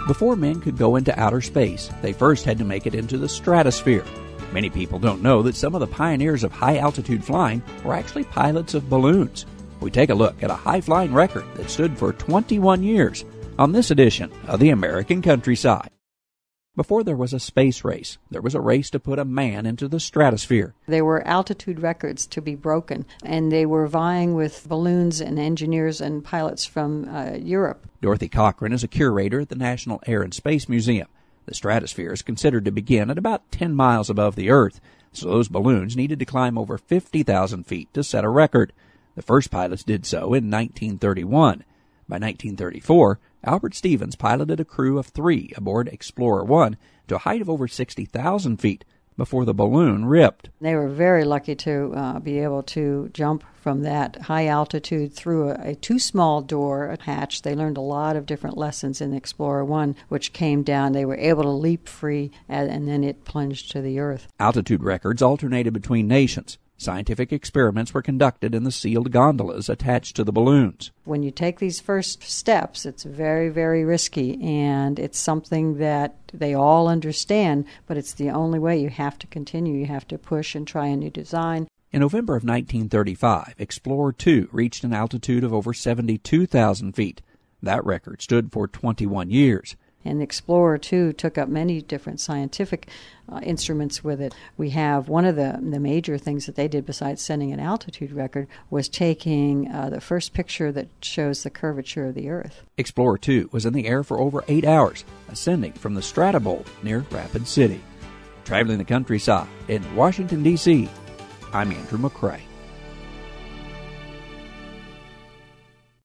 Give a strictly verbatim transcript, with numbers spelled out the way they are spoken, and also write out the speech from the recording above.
Before men could go into outer space, they first had to make it into the stratosphere. Many people don't know that some of the pioneers of high-altitude flying were actually pilots of balloons. We take a look at a high-flying record that stood for twenty-one years on this edition of the American Countryside. Before there was a space race, there was a race to put a man into the stratosphere. There were altitude records to be broken, and they were vying with balloons and engineers and pilots from uh, Europe. Dorothy Cochran is a curator at the National Air and Space Museum. The stratosphere is considered to begin at about ten miles above the Earth, so those balloons needed to climb over fifty thousand feet to set a record. The first pilots did so in nineteen thirty-one. By nineteen thirty-four, Albert Stevens piloted a crew of three aboard Explorer one to a height of over sixty thousand feet before the balloon ripped. They were very lucky to uh, be able to jump from that high altitude through a, a too small door, a hatch. They learned a lot of different lessons in Explorer one, which came down. They were able to leap free, and, and then it plunged to the Earth. Altitude records alternated between nations. Scientific experiments were conducted in the sealed gondolas attached to the balloons. When you take these first steps, it's very, very risky, and it's something that they all understand, but it's the only way. You have to continue. You have to push and try a new design. In November of nineteen thirty-five, Explorer two reached an altitude of over seventy-two thousand feet. That record stood for twenty-one years. And Explorer two took up many different scientific uh, instruments with it. We have one of the, the major things that they did besides setting an altitude record was taking uh, the first picture that shows the curvature of the Earth. Explorer two was in the air for over eight hours, ascending from the Stratobowl near Rapid City. Traveling the countryside in Washington, D C, I'm Andrew McCrae.